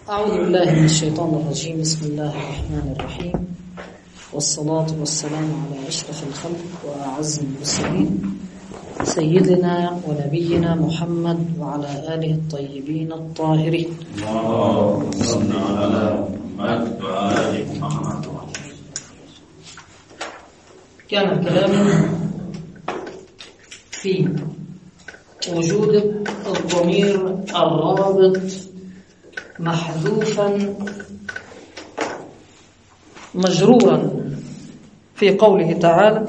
أعوذ بالله من الشيطان الرجيم. بسم الله الرحمن الرحيم، والصلاة والسلام على أشرف الخلق وأعز المرسلين سيدنا ونبينا محمد وعلى آله الطيبين الطاهرين. اللهم صل على محمد وآل محمد. كان الكلام في وجود الضمير الرابط محذوفا مجرورا في قوله تعالى: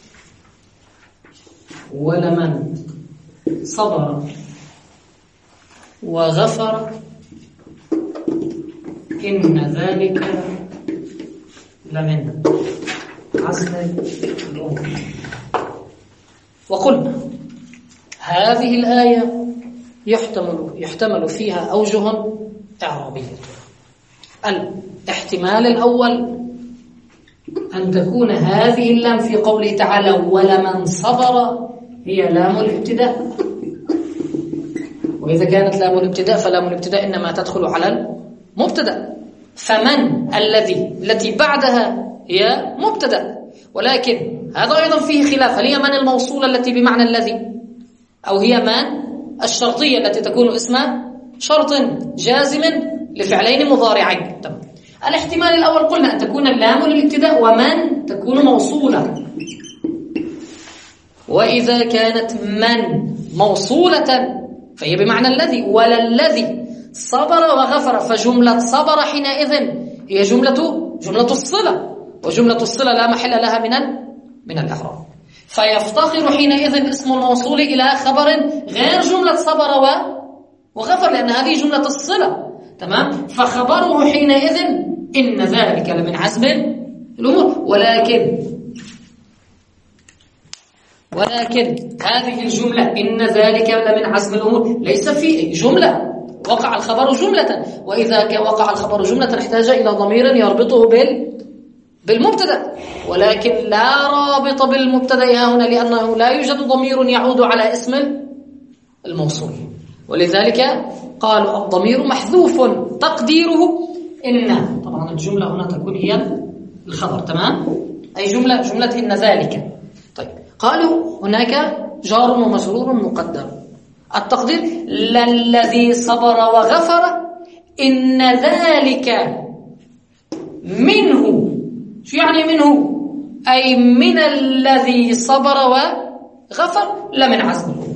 ولمن صبر وغفر إن ذلك لمن عزم الأمور. وقلنا هذه الآية يحتمل فيها أوجه إعرابية. الاحتمال الأول أن تكون هذه اللام في قوله تعالى ولمن صبر هي لام الابتداء، وإذا كانت لام الابتداء فلام الابتداء إنما تدخل على المبتدأ، فمن التي بعدها هي مبتدأ. ولكن هذا أيضا فيه خلاف، هل هي من الموصولة التي بمعنى الذي، أو هي من الشرطية التي تكون اسمها شرط جازم لفعلين مضارعين. تمام. الاحتمال الأول قلنا أن تكون اللام للابتداء ومن تكون موصولة، وإذا كانت من موصولة فهي بمعنى الذي، ولا الذي صبر وغفر، فجملة صبر حينئذ هي جملة الصلة، وجملة الصلة لا محل لها من الإعراب، فيفتقر حينئذ اسم الموصول إلى خبر غير جملة صبر وغفر، لأن هذه جملة الصلة. تمام. فخبره حينئذ إن ذلك لمن عزم الأمور. ولكن هذه الجملة إن ذلك لمن عزم الأمور ليس في جملة، وقع الخبر جملة، وإذا وقع الخبر جملة احتاج إلى ضمير يربطه بالمبتدأ، ولكن لا رابط بالمبتدأ هنا، لأنه لا يوجد ضمير يعود على اسم الموصول، ولذلك قالوا الضمير محذوف تقديره إن. طبعا الجملة هنا تكون هي الخبر. تمام. أي جملة إن ذلك. طيب، قالوا هناك جار ومجرور مقدر، التقدير للذي صبر وغفر إن ذلك منه. شو يعني منه؟ أي من الذي صبر وغفر لمن عزم الأمور،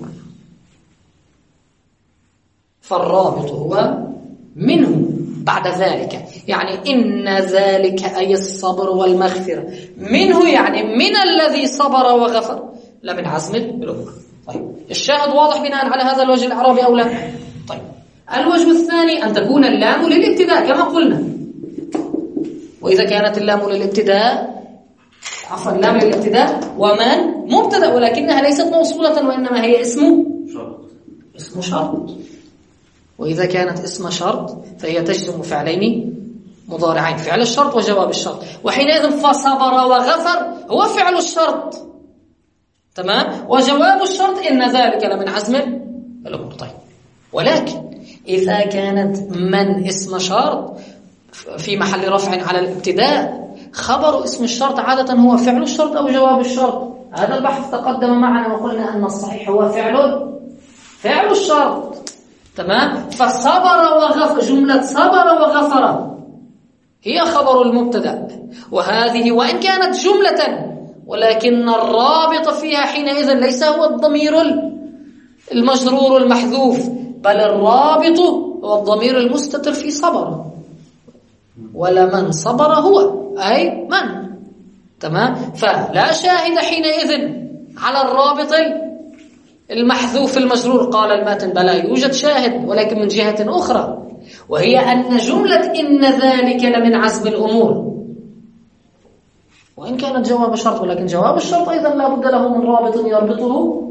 فالرابط هو منه بعد ذلك، يعني إن ذلك أي الصبر والمغفرة منه، يعني من الذي صبر وغفر لمن عزم الأمور. طيب، الشاهد واضح بناء على هذا الوجه الإعرابي أو لا؟ طيب، الوجه الثاني أن تكون اللام للابتداء كما قلنا، وإذا كانت اللام للابتداء اللام للابتداء ومن مبتدأ، ولكنها ليست موصولة وإنما هي اسم شرط، وإذا كانت اسم شرط فهي تجزم فعلين مضارعين، فعل الشرط وجواب الشرط، وحينئذ فصبر وغفر هو فعل الشرط. تمام. وجواب الشرط إن ذلك لمن عزم الأمور. طيب، ولكن إذا كانت من اسم شرط في محل رفع على الابتداء، خبر اسم الشرط عادة هو فعل الشرط أو جواب الشرط. هذا البحث تقدم معنا وقلنا أن الصحيح هو فعل الشرط. تمام. فصبر وغفر، جملة صبر وغفر هي خبر المبتدأ، وهذه وإن كانت جملة ولكن الرابط فيها حينئذ ليس هو الضمير المجرور المحذوف، بل الرابط هو الضمير المستتر في صبر، ولمن صبر هو أي من. تمام. فلا شاهد حينئذ على الرابط المحذوف المجرور. قال الماتن بلى يوجد شاهد، ولكن من جهة أخرى، وهي أن جملة إن ذلك لمن عزم الأمور وإن كانت جواب شرط، ولكن جواب الشرط أيضا لا بد له من رابط يربطه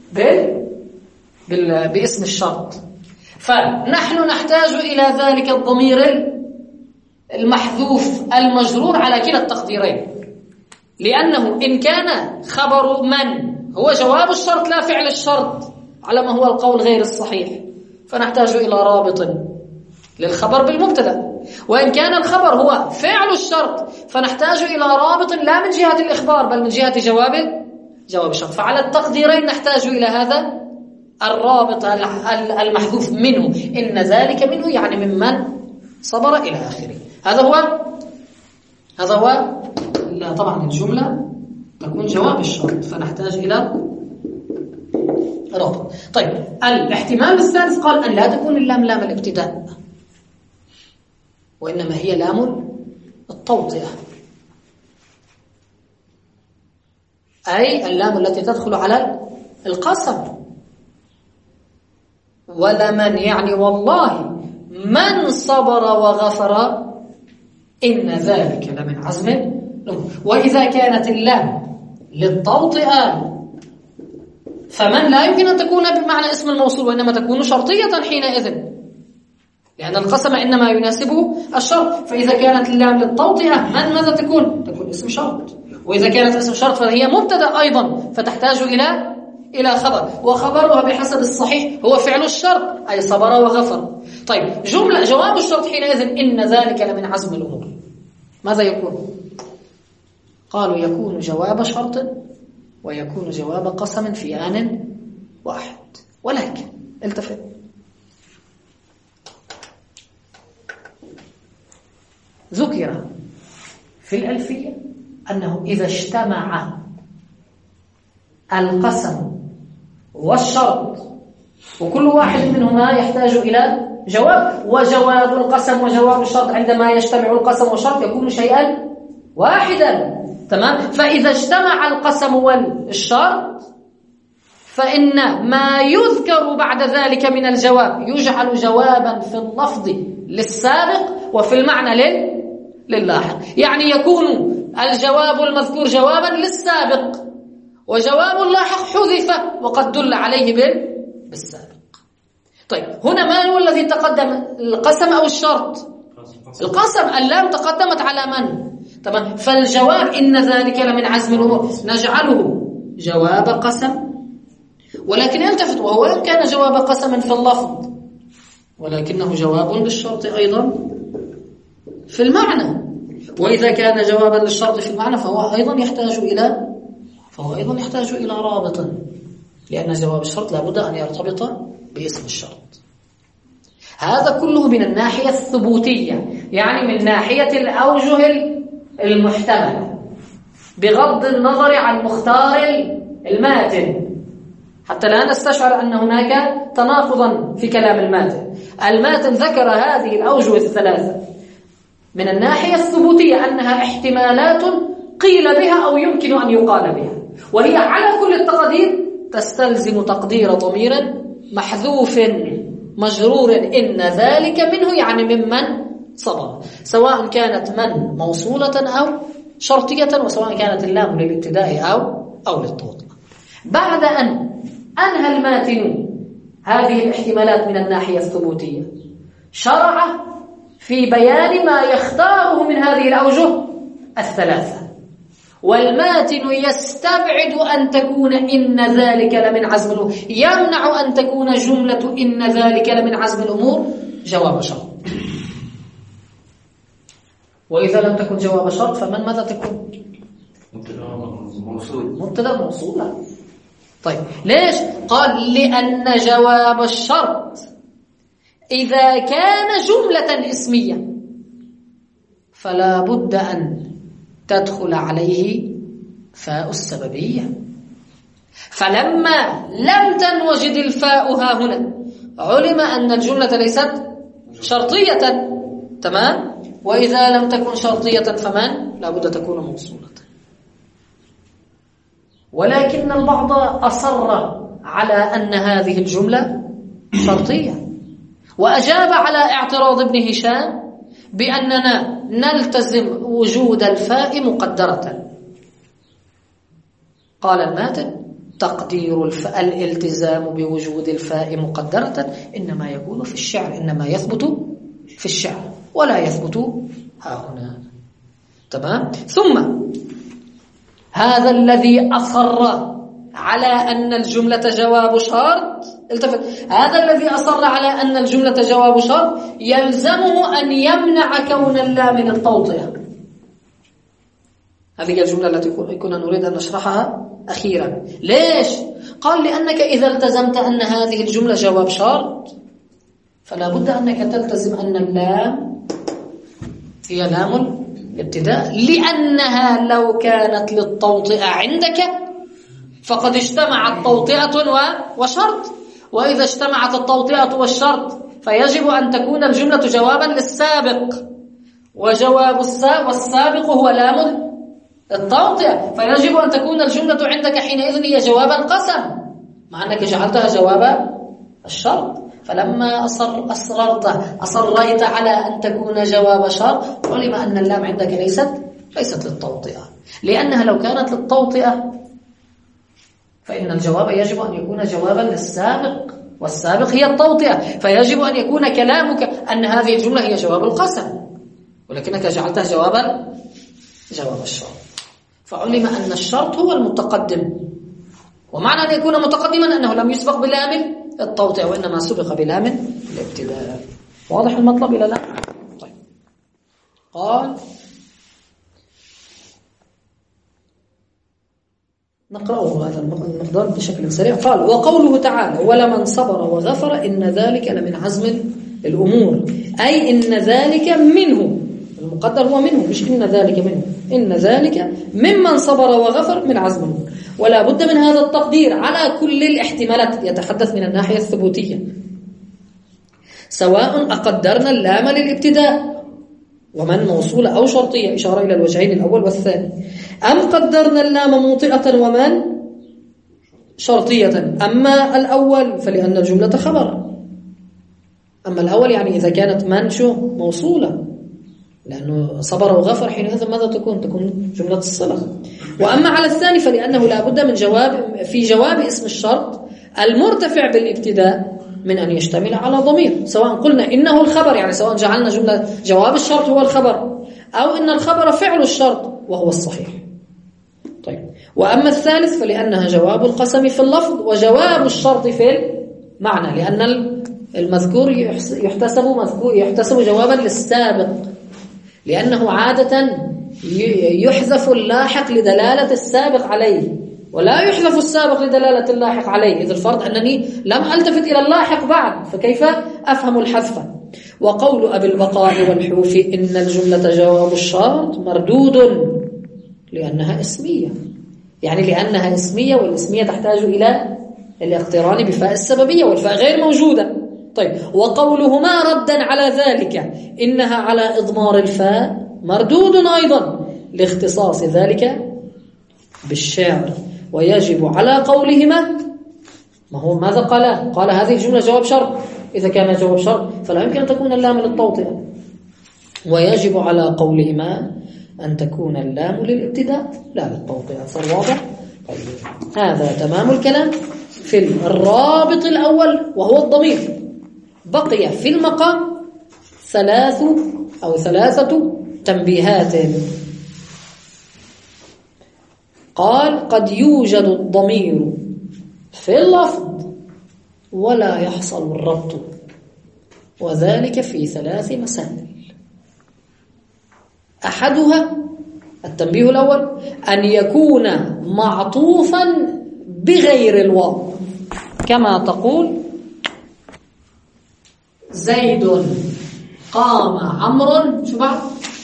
باسم الشرط، فنحن نحتاج إلى ذلك الضمير المحذوف المجرور على كلا التقديرين، لأنه إن كان خبر من هو جواب الشرط لا فعل الشرط على ما هو القول غير الصحيح، فنحتاج إلى رابط للخبر بالمبتدا. وإن كان الخبر هو فعل الشرط فنحتاج إلى رابط لا من جهة الإخبار بل من جهة جواب الشرط. فعلى التقديرين نحتاج إلى هذا الرابط المحذوف منه، إن ذلك منه يعني ممن صبر إلى آخره. هذا هو لا طبعا الجملة تكون جواب الشرط فنحتاج إلى رابط. طيب الاحتمال الثالث قال أن لا تكون اللام لام الابتداء وإنما هي لام التوطئة، أي اللام التي تدخل على القسم. ولمن يعني والله من صبر وغفر إن ذلك لمن عزم الأمور. وإذا كانت اللام للتوطئة فمن لا يمكن أن تكون بمعنى اسم الموصول وإنما تكون شرطية حينئذ، لأن القسم إنما يناسبه الشرط. فإذا كانت اللام للتوطئة من ماذا تكون اسم شرط، وإذا كانت اسم شرط فهي مبتدأ أيضا فتحتاج إلى خبر، وخبرها بحسب الصحيح هو فعل الشرط أي صبر وغفر. طيب جواب الشرط حينئذ إن ذلك لمن عزم الأمور ماذا يكون؟ قالوا يكون جواب شرط ويكون جواب قسم في آن واحد. ولكن التفت، ذكر في الألفية أنه إذا اجتمع القسم والشرط وكل واحد منهما يحتاج إلى جواب، وجواب القسم وجواب الشرط عندما يجتمع القسم والشرط يكون شيئا واحدا. تمام؟ فإذا اجتمع القسم والشرط فإن ما يذكر بعد ذلك من الجواب يجعل جوابا في اللفظ للسابق وفي المعنى للاحق. يعني يكون الجواب المذكور جوابا للسابق وجواب اللاحق حذف وقد دل عليه بالسابق. طيب هنا ما هو الذي تقدم، القسم أو الشرط؟ القسم. اللام تقدمت على من؟ تمام. فالجواب إن ذلك لمن عزم الأمور نجعله جواب قسم، ولكن التفت وهو إن كان جواب قسم في اللفظ ولكنه جواب للشرط أيضا في المعنى. وإذا كان جوابا للشرط في المعنى فهو أيضا يحتاج إلى رابط، لأن جواب الشرط لابد أن يرتبط باسم الشرط. هذا كله من الناحية الثبوتية، يعني من ناحية الأوجه المحتملة بغض النظر عن مختار الماتن، حتى لا نستشعر أن هناك تناقضا في كلام الماتن. الماتن ذكر هذه الأوجه الثلاثة من الناحية الثبوتية أنها احتمالات قيل بها أو يمكن أن يقال بها، وهي على كل التقدير تستلزم تقدير ضمير محذوف مجرور إن ذلك منه يعني ممن صبر، سواء كانت من موصولة أو شرطية وسواء كانت اللام للابتداء أو للتوطئة. بعد أن أنهى الماتن هذه الاحتمالات من الناحية الثبوتية شرع في بيان ما يختاره من هذه الأوجه الثلاثة. والماتن يستبعد أن تكون إن ذلك لمن عزم الأمور، يمنع أن تكون جملة إن ذلك لمن عزم الأمور جواب شرط. وإذا لم تكن جواب شرط فمن ماذا تكون؟ مبتدا موصول. لا. طيب ليش؟ قال لأن جواب الشرط إذا كان جملة اسمية فلا بد أن تدخل عليه فاء السببية. فلما لم تنوجد الفاء ها هنا علم أن الجملة ليست شرطية. تمام؟ وإذا لم تكن شرطية فمن لا بد تكون موصولة. ولكن البعض أصر على أن هذه الجملة شرطية وأجاب على اعتراض ابن هشام بأننا نلتزم وجود الفاء مقدرة. قال الماتن تقدير الالتزام بوجود الفاء مقدرة إنما يكون في الشعر، إنما يثبت في الشعر ولا يثبت ها هنا. تمام؟ ثم هذا الذي أصر على أن الجملة جواب شرط، التفت، هذا الذي أصر على أن الجملة جواب شرط يلزمه أن يمنع كون اللام للتوطئة. هذه الجملة التي كنا نريد أن نشرحها أخيرا. ليش؟ قال لأنك إذا التزمت أن هذه الجملة جواب شرط فلا بد أنك تلتزم أن اللام هي لام الابتداء، لأنها لو كانت للتوطئة عندك فقد اجتمعت توطئة وشرط، وإذا اجتمعت التوطئة والشرط فيجب أن تكون الجملة جوابا للسابق، وجواب والسابق هو لام التوطئة، فيجب أن تكون الجملة عندك حينئذ هي جواب القسم مع أنك جعلتها جواب الشرط. فلما أصريت على أن تكون جواب شرط علم أن اللام عندك ليست للتوطئة، لأنها لو كانت للتوطئة فإن الجواب يجب أن يكون جوابا للسابق، والسابق هي التوطئة، فيجب أن يكون كلامك أن هذه الجملة هي جواب القسم، ولكنك جعلتها جواب الشرط. فعلم أن الشرط هو المتقدم، ومعنى أن يكون متقدما أنه لم يسبق بلام التوطئة وإنما سبق بلام الابتداء. واضح المطلب إلى لا؟ طيب. قال نقرأه هذا المقدار بشكل سريع. قال وقوله تعالى ولمن صبر وغفر إن ذلك لمن عزم الأمور، أي إن ذلك منه، المقدر هو منه مش إن ذلك منه، إن ذلك ممن صبر وغفر من عزم الأمور. ولا بد من هذا التقدير على كل الاحتمالات، يتحدث من الناحية الثبوتية، سواء أقدرنا اللام للابتداء ومن موصولة أو شرطية، إشارة إلى الوجهين الأول والثاني، أم قدرنا اللام موطئة ومن شرطية. أما الأول فلأن الجملة خبر، أما الأول يعني إذا كانت من موصولة، لأنه صبر وغفر حينئذ ماذا تكون جملة الصلة. وأما على الثاني فلأنه لا بد من جواب اسم الشرط المرتفع بالابتداء من أن يشتمل على ضمير، سواء قلنا إنه الخبر يعني سواء جعلنا جملة جواب الشرط هو الخبر، أو إن الخبر فعل الشرط وهو الصحيح. طيب. وأما الثالث فلأنها جواب القسم في اللفظ وجواب الشرط في المعنى، لأن المذكور يحتسب جوابا للسابق، لأنه عادة يحذف اللاحق لدلالة السابق عليه، ولا يحذف السابق لدلالة اللاحق عليه، إذ الفرض أنني لم ألتفت إلى اللاحق بعد، فكيف أفهم الحذف؟ وقول أبي البقاء والحوفي إن الجملة جواب الشرط مردود لأنها اسمية، يعني لأنها اسمية، والاسمية تحتاج إلى الاقتران بفاء السببية، والفاء غير موجودة. طيب. وقولهما ردا على ذلك إنها على إضمار الفاء مردود أيضا لاختصاص ذلك بالشعر، ويجب على قولهما ما هو ماذا قال هذه الجملة جواب شرط، إذا كان جواب شرط فلا يمكن أن تكون اللام للتوطئة، ويجب على قولهما أن تكون اللام للابتداء لا للتوطئة. صار واضح؟ طيب. هذا تمام الكلام في الرابط الأول وهو الضمير. بقي في المقام ثلاثة تنبيهات. قال قد يوجد الضمير في اللفظ ولا يحصل الربط، وذلك في 3 مسائل. أحدها التنبيه الأول أن يكون معطوفا بغير الواو، كما تقول زيد قام عمرو شو بعد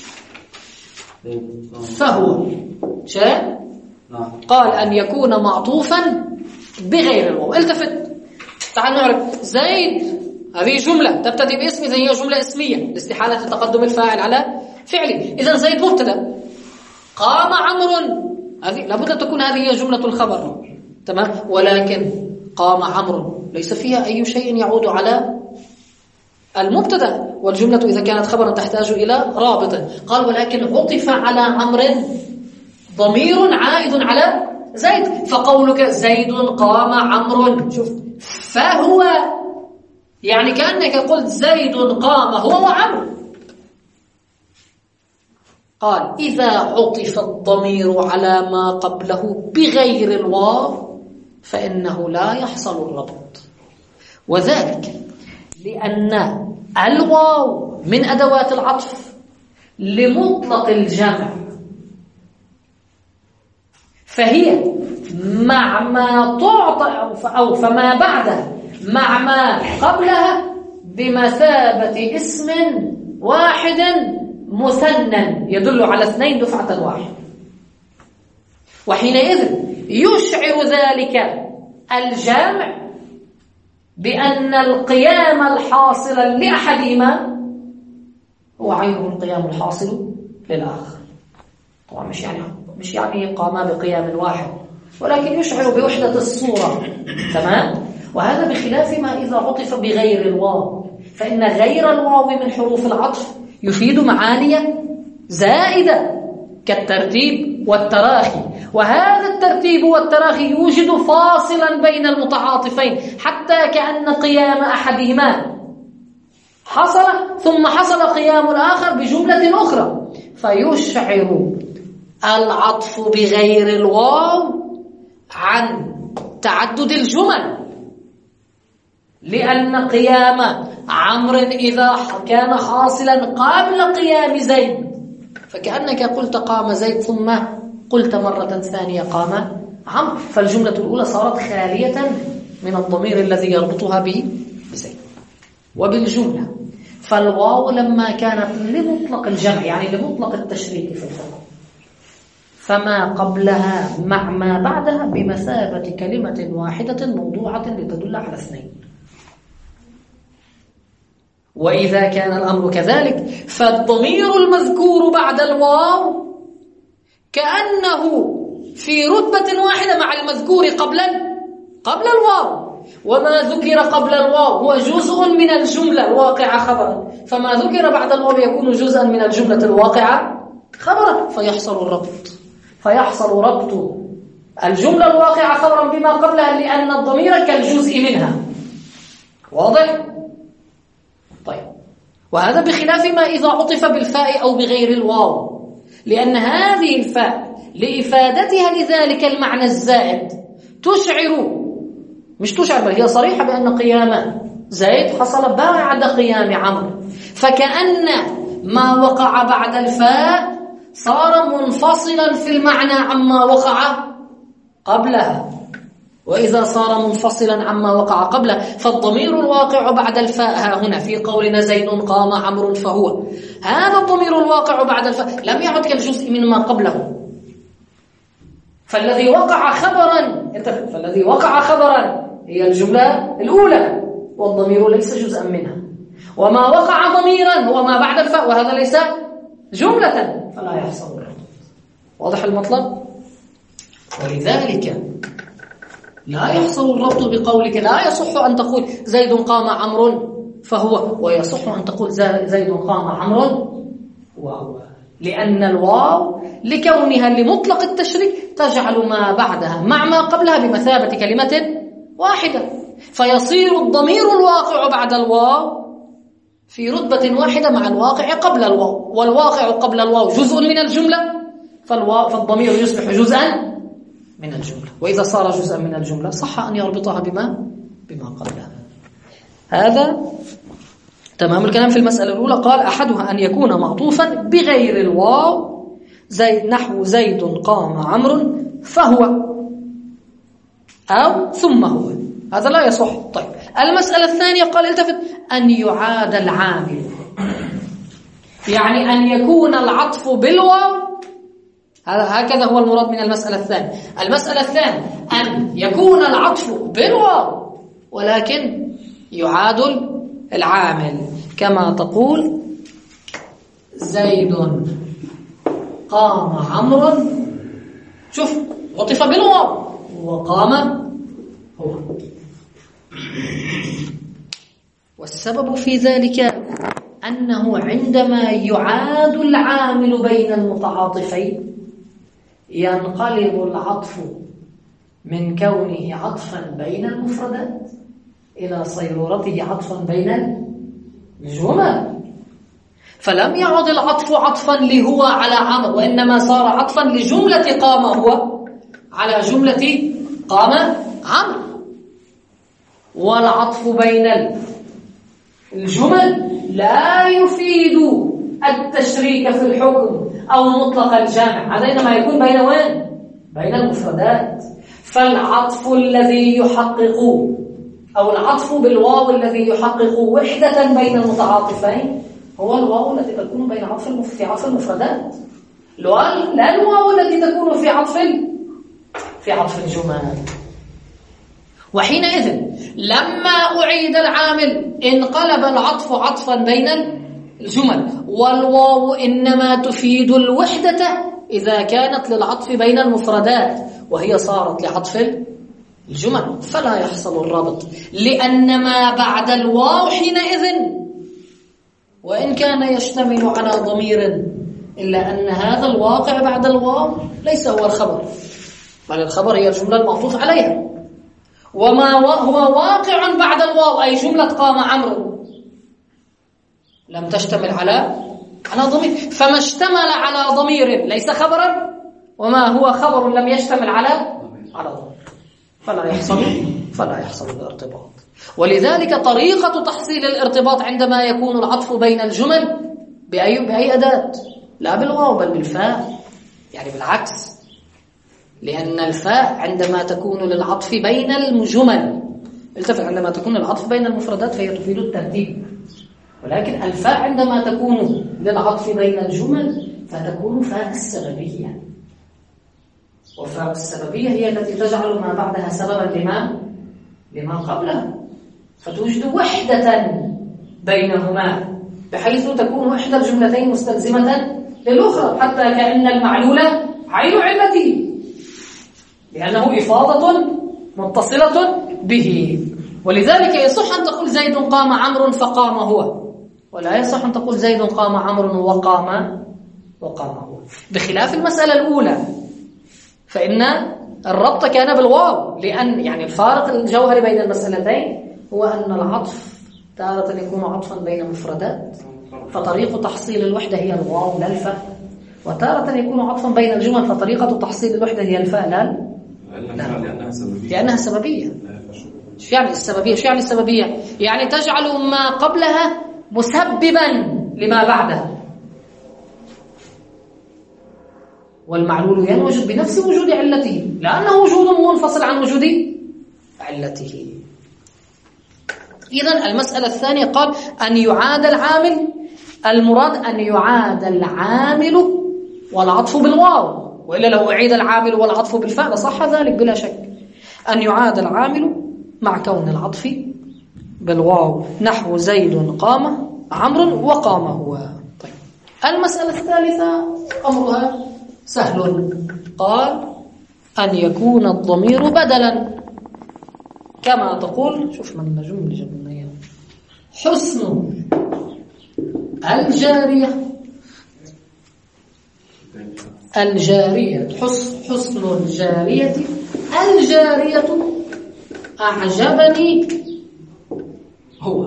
فهو شيء. قال أن يكون معطوفا بغير الواو. التفت، تعال نعرف زيد هذه جملة تبتدي باسم، إذا هي جملة اسمية لاستحالة تقدم الفاعل على فعله، إذا زيد مبتدا، قام عمرو هذه لابد أن تكون هذه هي جملة الخبر، تمام. ولكن قام عمرو ليس فيها أي شيء يعود على المبتدا، والجملة إذا كانت خبرا تحتاج إلى رابط. قال ولكن عطف على عمرو ضمير عائد على زيد، فقولك زيد قام عمرو شوف فهو يعني كأنك قلت زيد قام هو وعمرو. قال إذا عطف الضمير على ما قبله بغير الواو فإنه لا يحصل الربط، وذلك لأن الواو من أدوات العطف لمطلق الجمع، فهي مع ما تعطى أو فما بعدها مع ما قبلها بمثابة اسم واحد مثنى يدل على اثنين دفعة واحدة، وحينئذ يشعر ذلك الجامع بأن القيام الحاصل لأحدهما هو عينه القيام الحاصل للآخر. طبعا مش يعني قاما بقيام واحد، ولكن يشعر بوحدة الصورة. تمام؟ وهذا بخلاف ما إذا عطف بغير الواو، فإن غير الواو من حروف العطف يفيد معاني زائدة كالترتيب والتراخي، وهذا الترتيب والتراخي يوجد فاصلا بين المتعاطفين حتى كأن قيام أحدهما حصل ثم حصل قيام الآخر بجملة أخرى، فيشعر العطف بغير الواو عن تعدد الجمل، لأن قيام عمرو إذا كان حاصلا قبل قيام زيد فكأنك قلت قام زيد ثم قلت مرة ثانية قام عمرو، فالجملة الأولى صارت خالية من الضمير الذي يربطها بزيد. وبالجملة فالواو لما كانت لمطلق الجمع يعني لمطلق التشريك في الفعل، فما قبلها مع ما بعدها بمثابة كلمة واحدة موضوعة لتدل على اثنين. وإذا كان الأمر كذلك فالضمير المذكور بعد الواو كأنه في رتبة واحدة مع المذكور قبل الواو، وما ذكر قبل الواو هو جزء من الجملة الواقعة خبرا، فما ذكر بعد الواو يكون جزءا من الجملة الواقعة خبرا، فيحصل ربط الجملة الواقعة خبرا بما قبلها لأن الضمير كالجزء منها. واضح؟ طيب، وهذا بخلاف ما إذا عطف بالفاء أو بغير الواو، لأن هذه الفاء لإفادتها لذلك المعنى الزائد مش تشعر بل هي صريحة بأن قيام زيد حصل بعد قيام عمرو، فكأن ما وقع بعد الفاء صار منفصلا في المعنى عما وقع قبلها، وإذا صار منفصلا عما وقع قبله فالضمير الواقع بعد الفاء هنا في قولنا زيد قام عمرو فهو، هذا الضمير الواقع بعد الفاء لم يعد كالجزء مما قبله، فالذي وقع خبرا هي الجملة الأولى والضمير ليس جزءا منها، وما وقع ضميرا هو ما بعد الفاء وهذا ليس جملة، فلا يحصل الربط. واضح المطلب؟ ولذلك لا يحصل الربط بقولك لا يصح أن تقول زيد قام عمرو فهو، ويصح أن تقول زيد قام عمرو وهو، لأن الواو لكونها لمطلق التشريك تجعل ما بعدها مع ما قبلها بمثابة كلمة واحدة، فيصير الضمير الواقع بعد الواو في رتبة واحدة مع الواقع قبل الواو، والواقع قبل الواو جزء من الجملة، فالضمير يصبح جزءا من الجملة، وإذا صار جزءا من الجملة صح أن يربطها بما قبلها. هذا تمام الكلام في المسألة الأولى. قال أحدها أن يكون معطوفا بغير الواو نحو زيد قام عمرو فهو أو ثم هو، هذا لا يصح. طيب، المسألة الثانية قال التفت أن يعاد العامل، يعني أن يكون العطف بالواو، هكذا هو المراد من المسألة الثانية. المسألة الثانية أن يكون العطف بالواو ولكن يعاد العامل، كما تقول زيد قام عمرو، شوف عطف بالواو وقام هو. والسبب في ذلك أنه عندما يعاد العامل بين المتعاطفين ينقلب العطف من كونه عطفا بين المفردات إلى صيرورته عطفا بين الجمل، فلم يعد العطف عطفا لهو على عمرو، وإنما صار عطفا لجملة قام هو على جملة قام عمرو، والعطف بين الجمل لا يفيد التشريك في الحكم أو مطلق الجامع، هذا إنما يكون بين وين؟ بين المفردات. فالعطف الذي يحقق أو العطف بالواو الذي يحقق وحدة بين المتعاطفين هو الواو التي تكون بين في عطف المفردات، لا الواو التي تكون في عطف الجمل. وحينئذ لما أعيد العامل انقلب العطف عطفا بين الجمل، والواو إنما تفيد الوحدة إذا كانت للعطف بين المفردات، وهي صارت لعطف الجمل، فلا يحصل الربط، لأن ما بعد الواو حينئذ وإن كان يشتمل على ضمير إلا أن هذا الواقع بعد الواو ليس هو الخبر، بل الخبر هي الجملة المعطوف عليها، وما هو واقع بعد الواو أي جملة قام عمرو لم تشتمل على ضمير، فما اشتمل على ضمير ليس خبرا، وما هو خبر لم يشتمل على ضمير، فلا يحصل الارتباط. ولذلك طريقة تحصيل الارتباط عندما يكون العطف بين الجمل بأي أداة؟ لا بالواو بل بالفاء، يعني بالعكس، لأن الفاء عندما تكون للعطف بين الجمل، التفت، عندما تكون العطف بين المفردات فهي تفيد الترتيب، ولكن الفاء عندما تكون للعطف بين الجمل فتكون فاء السببية، وفاء السببية هي التي تجعل ما بعدها سببا لما قبلها، فتوجد وحدة بينهما بحيث تكون وحدة الجملتين مستلزمة للأخرى، حتى كأن المعلول عين علته، لأنه إفاضة متصلة به. ولذلك يصح أن تقول زيد قام عمرو فقام هو، ولا يصح أن تقول زيد قام عمرو وقام هو، بخلاف المسألة الأولى فإن الربط كان بالواو، لأن يعني الفارق الجوهري بين المسألتين هو أن العطف تارة يكون عطفا بين مفردات فطريق تحصيل الوحدة هي الواو لا الفاء، وتارة يكون عطفا بين الجمل فطريقة تحصيل الوحدة هي الفاء لأنها سببية. شو يعني السببية؟ شو يعني السببية؟ يعني تجعل ما قبلها مسببا لما بعدها، والمعلول ينوجد بنفس وجود علته لأنه وجود منفصل عن وجود علته. إذن المسألة الثانية قال أن يعاد العامل، المراد أن يعاد العامل والعطف بالواو، وإلا لو أعيد العامل والعطف بالفاء لصح ذلك بلا شك. أن يعاد العامل مع كون العطف بالواو، نحو زيد قام عمرو وقام هو. طيب المسألة الثالثة أمرها سهل، قال أن يكون الضمير بدلا، كما تقول، شوف من النجوم اللي جبنا اياه، حسن الجارية حسن الجارية أعجبني هو.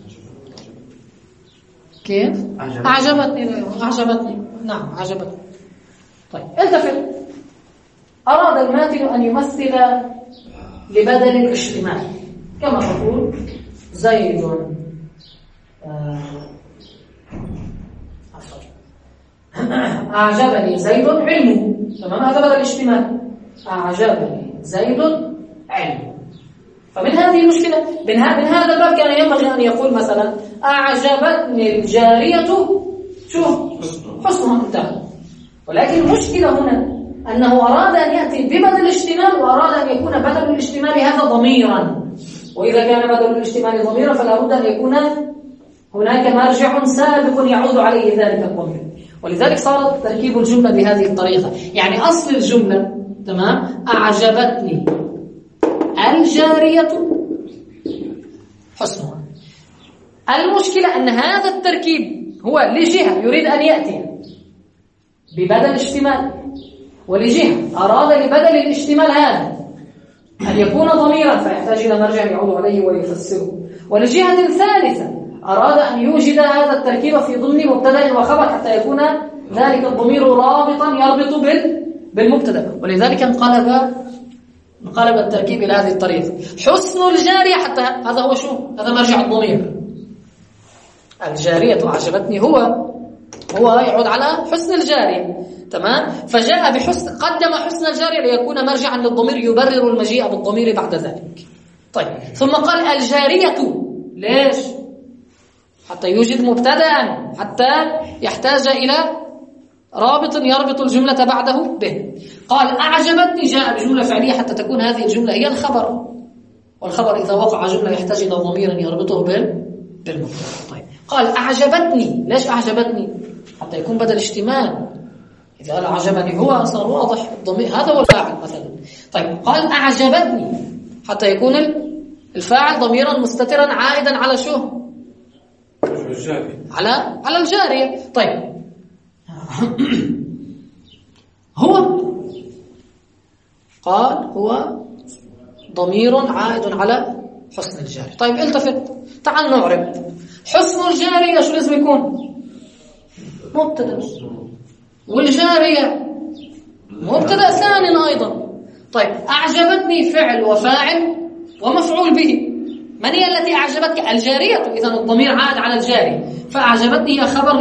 كيف؟ أعجبتني نعم عجبتني. طيب التفت، أراد الماثل أن يمثل لبدل الاشتمال، كما تقول زيد أعجبني زيد علمه، تمام، هذا بدل الاشتمال، أعجبني زيد علمه. فمن هذه المشكلة، من هذا الباب كان ينبغي أن يقول مثلا أعجبتني الجارية شو حسنها انتهى. ولكن المشكلة هنا أنه أراد أن يأتي ببدل الاشتمال، وأراد أن يكون بدل الاشتمال هذا ضميرا، وإذا كان بدل الاشتمال ضميرا فلا بد أن يكون هناك مرجع سابق يعود عليه ذلك الضمير. ولذلك صار تركيب الجملة بهذه الطريقة، يعني أصل الجملة تمام أعجبتني الجارية حسنها. المشكلة أن هذا التركيب هو لجهة يريد أن يأتي ببدل اشتمال، ولجهة أراد لبدل الاشتمال هذا أن يكون ضميرا فيحتاج إلى مرجع يعود عليه ويفسره، ولجهة ثالثة أراد أن يوجد هذا التركيب في ضمن مبتدأ وخبر حتى يكون ذلك الضمير رابطا يربط بالمبتدأ. ولذلك انقلب نقلب التركيب إلى هذه الطريقة. حسن الجارية، حتى هذا هو شو؟ هذا مرجع الضمير. الجارية أعجبتني هو يعود على حسن الجارية، تمام؟ فجاء بحسن، قدم حسن الجارية ليكون مرجعا للضمير يبرر المجيء بالضمير بعد ذلك. طيب، ثم قال الجارية. ليش؟ حتى يوجد مبتدأ، حتى يحتاج إلى رابط يربط الجملة بعده به. قال أعجبتني، جاء بجملة فعلية حتى تكون هذه الجملة هي الخبر، والخبر إذا وقع جملة يحتاج إلى ضمير يربطه بالمبتدأ. طيب، قال أعجبتني. ليش أعجبتني؟ حتى يكون بدل اشتمال. إذا قال أعجبني هو صار واضح الضمير، هذا هو الفاعل مثلا. طيب، قال أعجبتني حتى يكون الفاعل ضميرا مستترا عائدا على شو؟ على الجارية. طيب، قال هو ضمير عائد على حسن الجارية. طيب، التفت، تعال نعرب حسن الجارية. شو لازم يكون؟ مبتدأ، والجارية مبتدأ ثاني أيضا. طيب، أعجبتني فعل وفاعل ومفعول به. من هي التي أعجبتك؟ الجارية. إذن الضمير عائد على الجارية، فأعجبتني هي خبر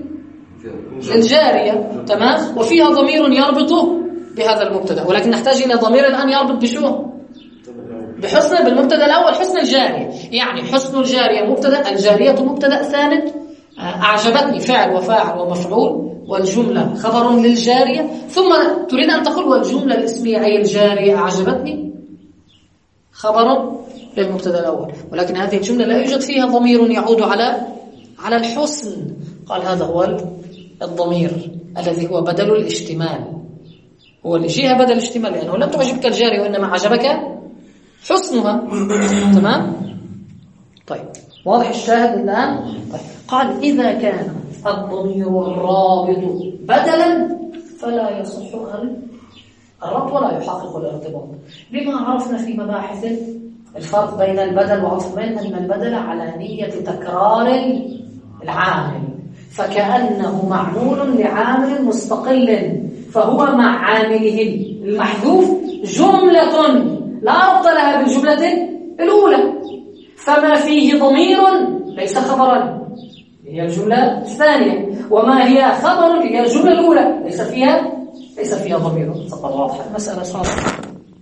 للجارية، تمام؟ وفيها ضمير يربطه بهذا المبتدأ، ولكن نحتاج إلى ضمير الآن يربط بشو؟ بحسن، بالمبتدأ الأول حسن الجارية. يعني حسن الجارية مبتدأ، الجارية مبتدأ ثاني، أعجبتني فعل وفاعل ومفعول، والجملة خبر للجارية. ثم تريد أن تقول والجملة الاسمية أي الجارية أعجبتني خبر للمبتدأ الأول، ولكن هذه الجملة لا يوجد فيها ضمير يعود على الحسن. قال هذا هو الضمير الذي هو بدل الاشتمال، هو اللي جاء بدل الاشتمال، لأنه لم تعجبك الجارية وإنما عجبك حسنها، تمام؟ طيب، واضح الشاهد الآن؟ طيب، قال إذا كان الضمير الرابط بدلا فلا يصح الربط ولا يحقق الارتباط. لما عرفنا في مباحث الفرق بين البدل وعطفين أن البدل على نية تكرار العامل، فكأنه معمول لعامل مستقل، فهو مع عامله المحذوف جملة لا ربط لها بالجملة الأولى، فما فيه ضمير ليس خبرا هي الجملة الثانية، وما هي خبر هي الجملة الأولى ليس فيها ضمير. فقط واضحة المسألة صارت.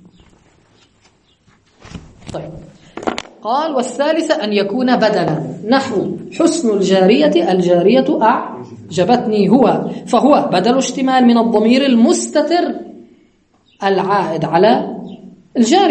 طيب، قال والثالثة أن يكون بدلا، نحو حسن الجارية، الجارية أعجبتني هو، فهو بدل اشتمال من الضمير المستتر العائد على الجارية.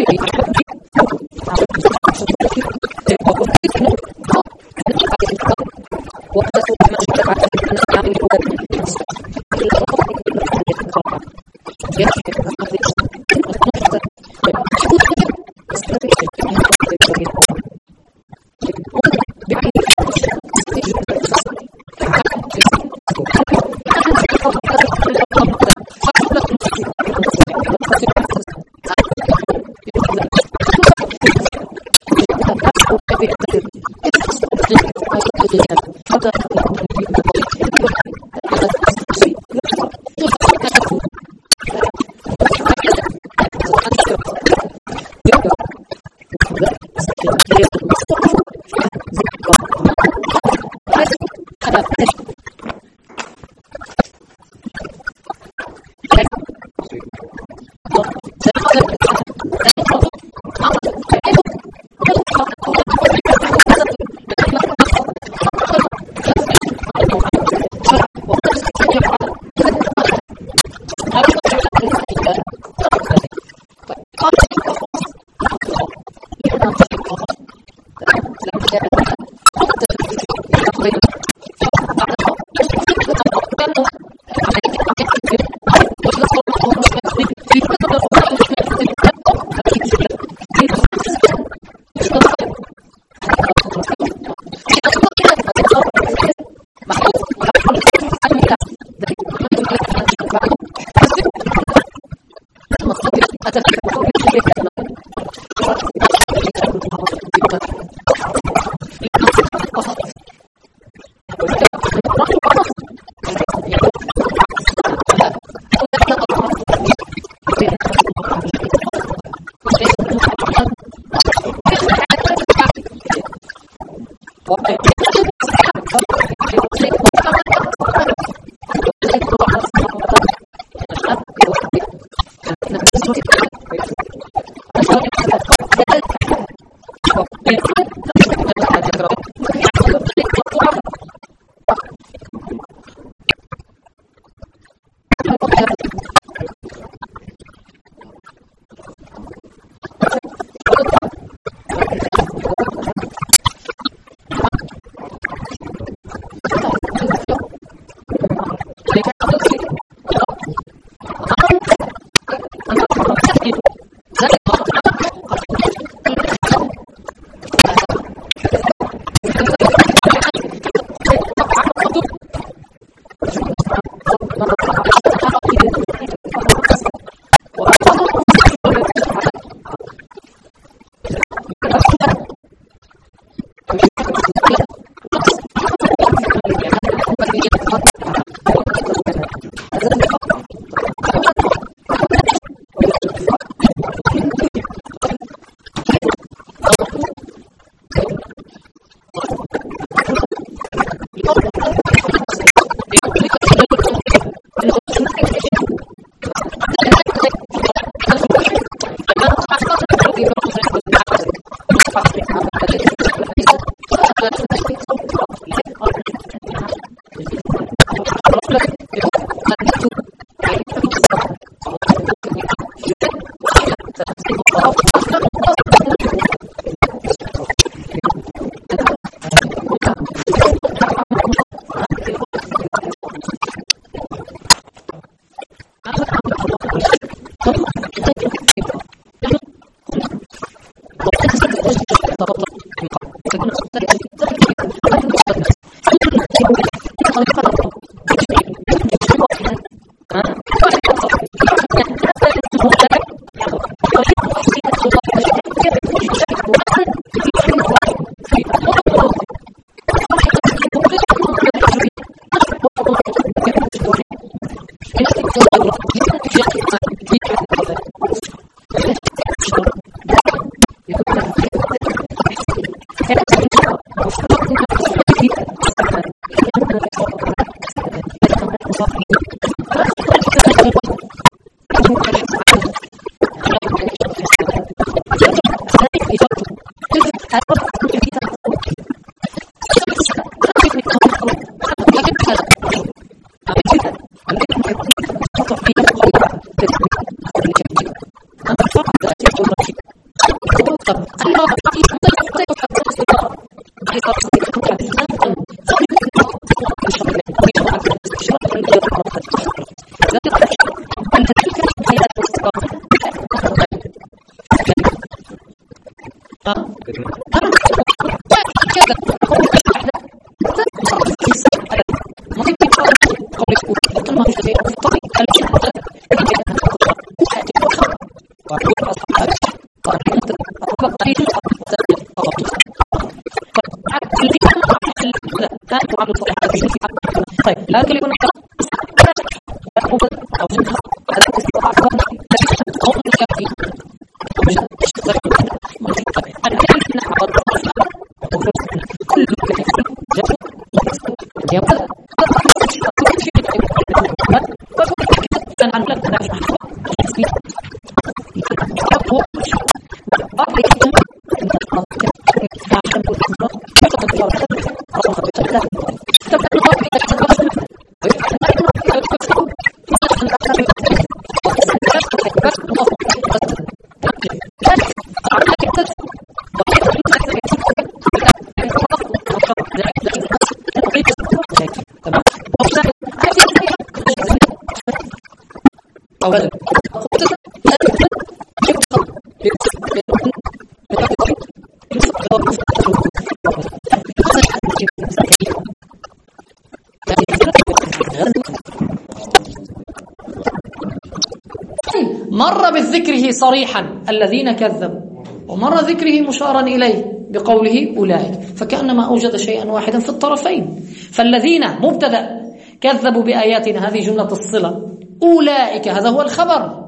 مر بذكره صريحا الذين كذبوا، ومر ذكره مشارا إليه بقوله أولئك، فكأنما أوجد شيئا واحدا في الطرفين. فالذين مبتدأ كذبوا بآياتنا هذه جملة الصلة، أولئك هذا هو الخبر،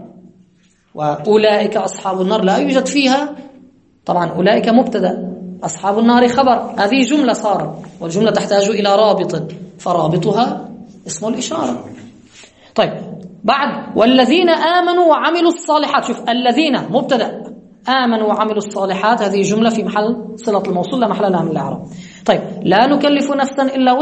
وأولئك أصحاب النار لا يوجد فيها، طبعا أولئك مبتدأ أصحاب النار خبر، هذه جملة صارت، والجملة تحتاج إلى رابط، فرابطها اسم الإشارة. طيب بعد والذين آمنوا وعملوا الصالحات، شوف الذين مبتدأ، آمنوا وعملوا الصالحات هذه جملة في محل صلة الموصول لا محل لها من الإعراب. طيب لا نكلف نفسا إلا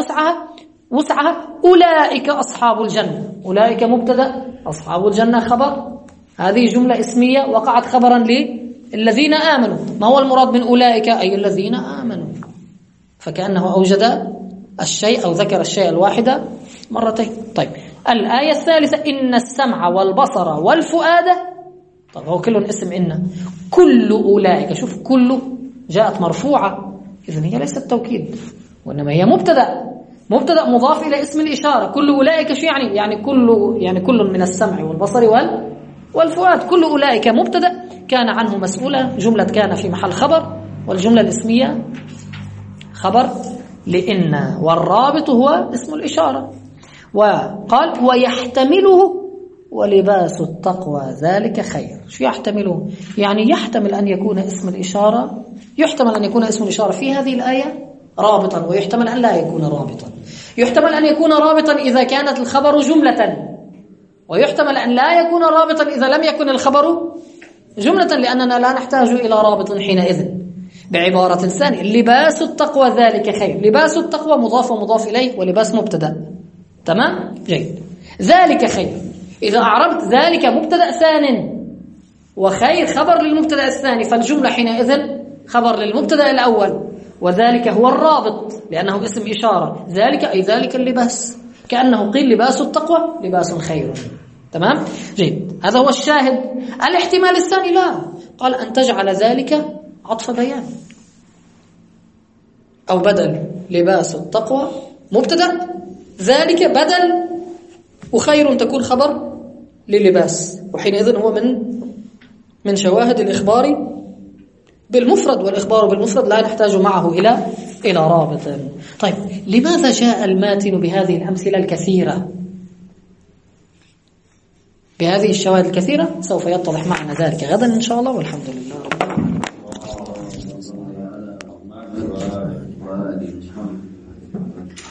وسعها أولئك أصحاب الجنة، أولئك مبتدأ أصحاب الجنة خبر، هذه جملة اسمية وقعت خبرا للذين آمنوا. ما هو المراد من أولئك؟ أي الذين آمنوا، فكأنه أوجد الشيء أو ذكر الشيء الواحد مرتين. طيب الآية الثالثة إن السمع والبصر والفؤاد، طب هو كل اسم إن، كل أولئك، شوف كل جاءت مرفوعة، إذن هي ليست توكيد وإنما هي مبتدأ مضاف إلى اسم الإشارة. كل أولئك شو يعني كل من السمع والبصر والفؤاد، كل أولئك مبتدأ كان عنه مسؤولة، جملة كان في محل خبر، والجملة الاسمية خبر لإن، والرابط هو اسم الإشارة. وقال ويحتمله ولباس التقوى ذلك خير. شو يحتمله؟ يعني يحتمل أن يكون اسم الإشارة، يحتمل أن يكون اسم الإشارة في هذه الآية رابطا، ويحتمل أن لا يكون رابطا. يحتمل أن يكون رابطا إذا كانت الخبر جملة، ويحتمل أن لا يكون رابطا إذا لم يكن الخبر جملة، لأننا لا نحتاج إلى رابط حينئذ. بعبارة ثانية لباس التقوى ذلك خير، لباس التقوى مضاف ومضاف إليه، ولباس مبتدأ. تمام؟ جيد. ذلك خير، إذا أعربت ذلك مبتدأ ثان وخير خبر للمبتدأ الثاني، فالجملة حينئذ خبر للمبتدأ الأول، وذلك هو الرابط لأنه اسم إشارة، ذلك أي ذلك اللباس، كأنه قيل لباس التقوى لباس خير. تمام؟ جيد. هذا هو الشاهد. الاحتمال الثاني لا، قال أن تجعل ذلك عطف بيان أو بدل، لباس التقوى مبتدأ ذلك بدل وخير تكون خبر للباس، وحينئذ هو من شواهد الإخبار بالمفرد، والإخبار بالمفرد لا نحتاج معه إلى رابط. طيب لماذا جاء الماتن بهذه الأمثلة الكثيرة، بهذه الشواهد الكثيرة؟ سوف يتضح معنا ذلك غدا إن شاء الله، والحمد لله رب العالمين.